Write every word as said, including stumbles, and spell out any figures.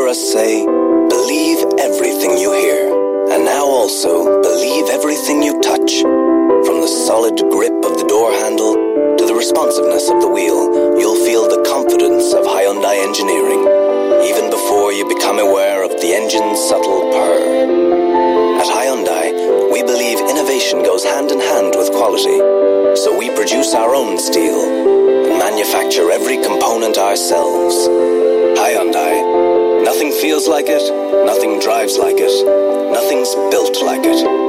hear us say, believe everything you hear. And now also, believe everything you touch. From the solid grip of the door handle to the responsiveness of the wheel, you'll feel the confidence of Hyundai engineering, even before you become aware of the engine's subtle purr. At Hyundai, we believe innovation goes hand in hand with quality, so we produce our own steel and manufacture every component ourselves. Hyundai. Nothing feels like it, nothing drives like it, nothing's built like it.